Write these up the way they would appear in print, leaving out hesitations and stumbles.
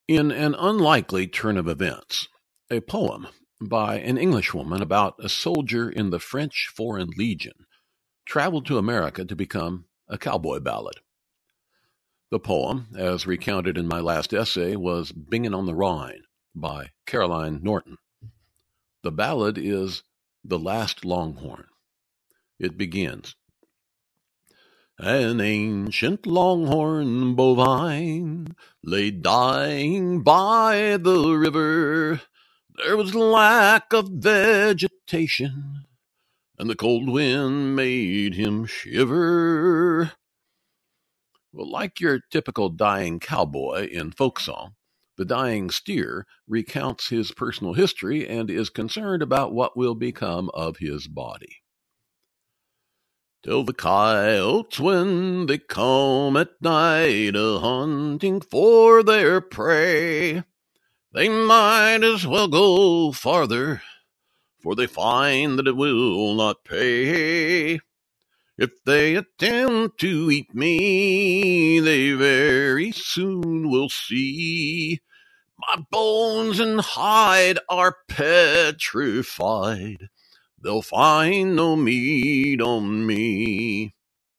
In an unlikely turn of events, a poem by an Englishwoman about a soldier in the French Foreign Legion traveled to America to become a cowboy ballad. The poem, as recounted in my last essay, was Bingin' on the Rhine by Caroline Norton. The ballad is The Last Longhorn. It begins, An ancient longhorn bovine lay dying by the river. There was lack of vegetation, and the cold wind made him shiver. Well, like your typical dying cowboy in folk song, the dying steer recounts his personal history and is concerned about what will become of his body. Till the coyotes, when they come at night a-hunting for their prey, they might as well go farther, for they find that it will not pay. If they attempt to eat me, they very soon will see my bones and hide are petrified. They'll find no meat on me.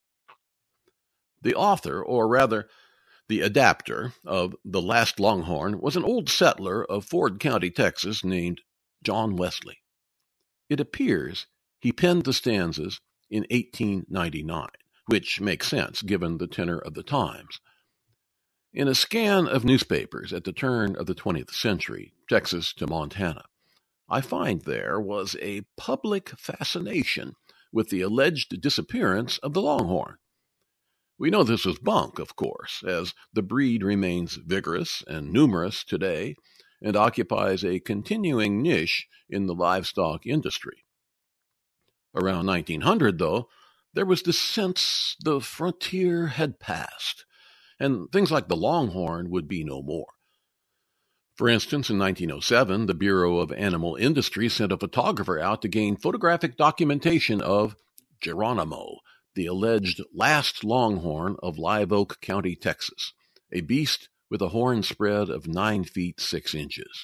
The author, or rather the adapter, of The Last Longhorn was an old settler of Ford County, Texas, named John Wesley. It appears he penned the stanzas in 1899, which makes sense given the tenor of the times. In a scan of newspapers at the turn of the 20th century, Texas to Montana, I find there was a public fascination with the alleged disappearance of the longhorn. We know this was bunk, of course, as the breed remains vigorous and numerous today and occupies a continuing niche in the livestock industry. Around 1900, though, there was this sense the frontier had passed, and things like the longhorn would be no more. For instance, in 1907, the Bureau of Animal Industry sent a photographer out to gain photographic documentation of Geronimo, the alleged last longhorn of Live Oak County, Texas, a beast with a horn spread of 9 feet 6 inches.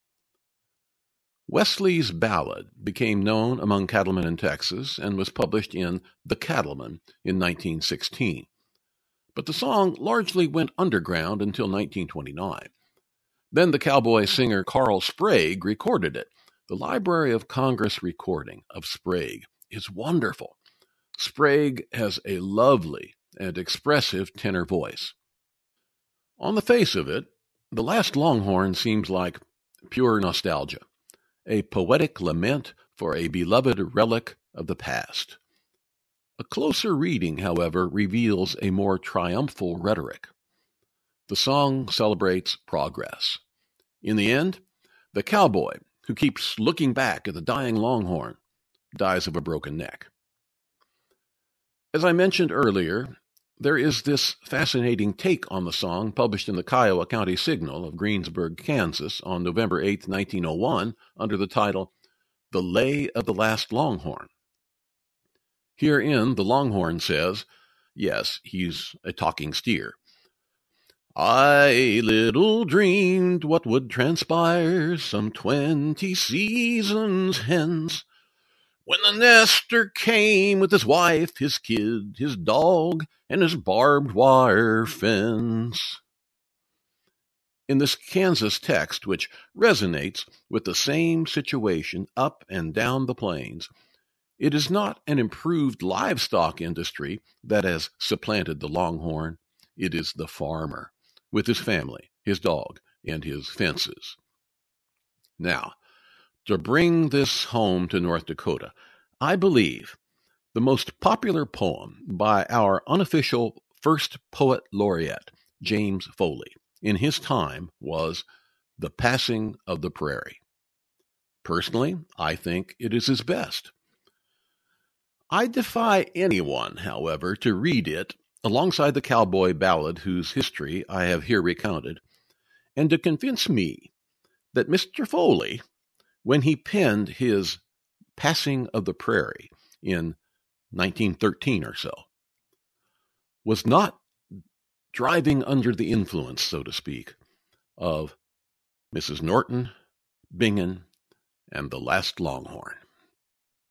Wesley's ballad became known among cattlemen in Texas and was published in The Cattleman in 1916. But the song largely went underground until 1929. Then the cowboy singer Carl Sprague recorded it. The Library of Congress recording of Sprague is wonderful. Sprague has a lovely and expressive tenor voice. On the face of it, The Last Longhorn seems like pure nostalgia, a poetic lament for a beloved relic of the past. A closer reading, however, reveals a more triumphal rhetoric. The song celebrates progress. In the end, the cowboy, who keeps looking back at the dying longhorn, dies of a broken neck. As I mentioned earlier, there is this fascinating take on the song published in the Kiowa County Signal of Greensburg, Kansas on November 8, 1901, under the title, The Lay of the Last Longhorn. Herein, the longhorn says, yes, he's a talking steer, I little dreamed what would transpire some 20 seasons hence, when the nester came with his wife, his kid, his dog, and his barbed wire fence. In this Kansas text, which resonates with the same situation up and down the plains, it is not an improved livestock industry that has supplanted the longhorn. It is the farmer, with his family, his dog, and his fences. Now, to bring this home to North Dakota, I believe the most popular poem by our unofficial first poet laureate, James Foley, in his time was The Passing of the Prairie. Personally, I think it is his best. I defy anyone, however, to read it alongside the cowboy ballad whose history I have here recounted, and to convince me that Mr. Foley, when he penned his Passing of the Prairie in 1913 or so, was not driving under the influence, so to speak, of Mrs. Norton, Bingen, and the Last Longhorn.